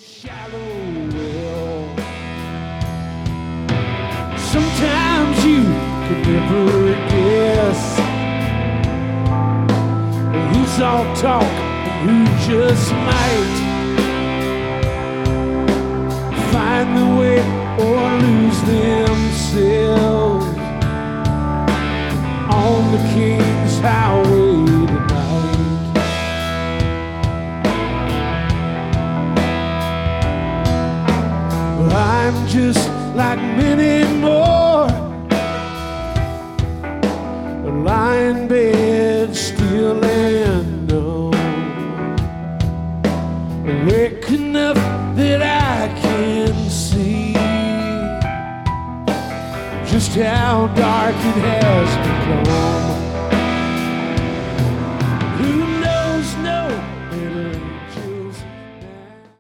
shallow well. Sometimes you can never guess who's all talk and who just might find the way or lose themselves on the King's Highway tonight. I'm just like many more, lying in bed still and numb, awake enough that I can see just how dark it has become.